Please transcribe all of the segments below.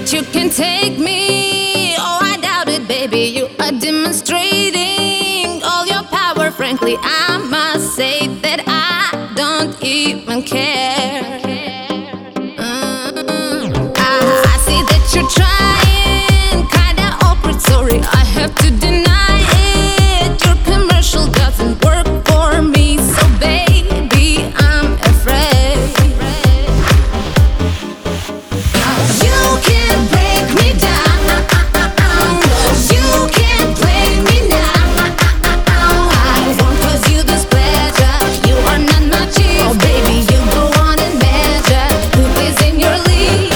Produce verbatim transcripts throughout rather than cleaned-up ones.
that you can take me. Oh, I doubt it, baby. You are demonstrating all your power. Frankly, I must say that I don't even care. Mm. I, I see that you're trying, kinda awkward. Sorry, I have to deny it. Your commercial doesn't work for me, so baby, I'm afraid. You can't break me down. You can't play me now. I won't cause you this pleasure. You are not my chief. Oh baby, you go on and measure who is in your league.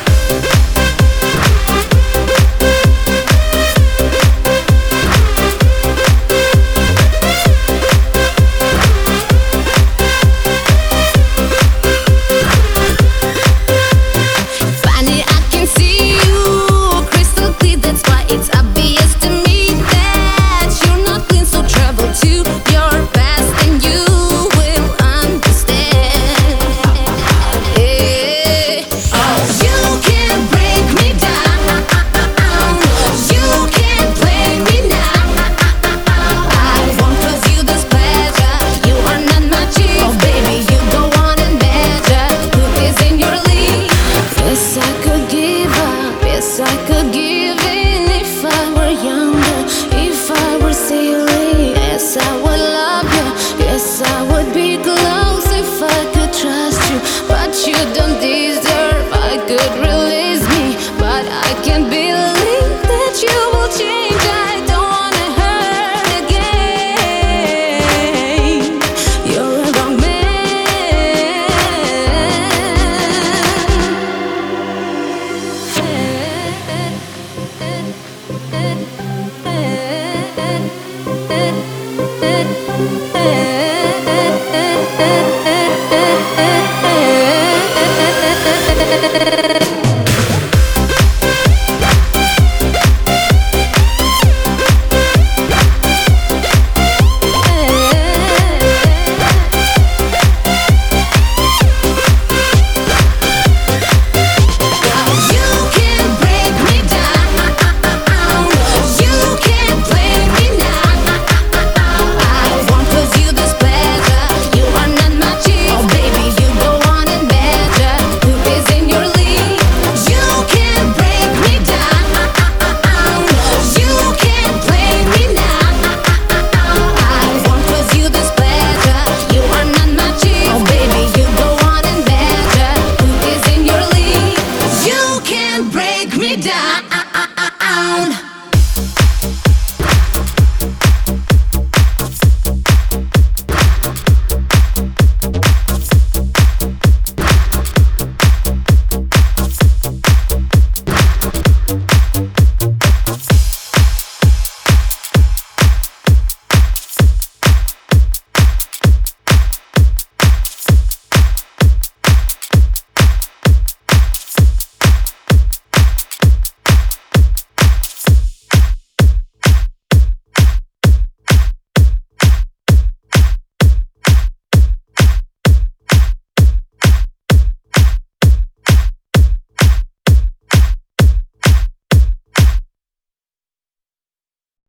Funny, I can see you crystal clear. That's why it's obvious to me that you're not clean. So travel to your past and you will understand. Yeah. Oh, you can't break me down. You can't play me now. I won't cause you this pleasure. You are not my chief. Oh baby, you go on and measure who is in your league. Yes, I could give up. Yes, I could give in if I were younger. If I were silly, yes, I would love you. Yes, I would be close if I could trust you. But you don't deserve. I could release me, but I can't believe that you will change. I don't wanna hurt again. You're a wrong You can't break me down. You can't play me now. I won't cause you this pleasure. You are not my chief. Oh baby, you go on and measure who is in your league. You can't break me down. You can't play me now. I won't cause you this pleasure. You are not my chief. Oh baby, you go on and measure who is in your league. You can't break me down.